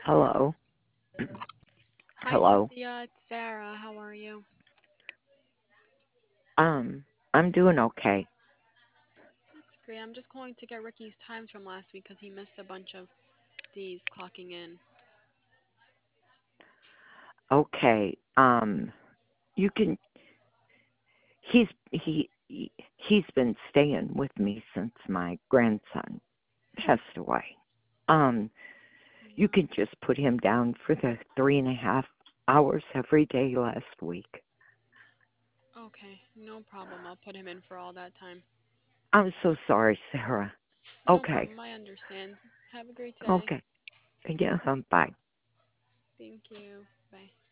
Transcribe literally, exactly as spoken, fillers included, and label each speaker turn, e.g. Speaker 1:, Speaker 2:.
Speaker 1: Hello.
Speaker 2: Hi,
Speaker 1: Hello.
Speaker 2: Cynthia. It's Sarah. How are you?
Speaker 1: Um, I'm doing okay.
Speaker 2: That's great. I'm just calling to get Ricky's times from last week because he missed a bunch of days clocking in.
Speaker 1: Okay. Um, you can. He's he he- he's been staying with me since my grandson passed away. Um, you
Speaker 2: Yeah.
Speaker 1: can just put him down for the three and a half hours every day last week.
Speaker 2: Okay, no problem. I'll put him in for all that time.
Speaker 1: I'm so sorry, Sarah.
Speaker 2: No
Speaker 1: Okay.
Speaker 2: problem. I understand. Have a great day.
Speaker 1: Okay. Yeah. Um, bye.
Speaker 2: Thank you. Bye.